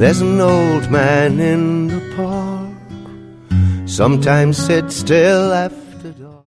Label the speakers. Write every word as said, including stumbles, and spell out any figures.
Speaker 1: There's an old man in the park. Sometimes sit still, I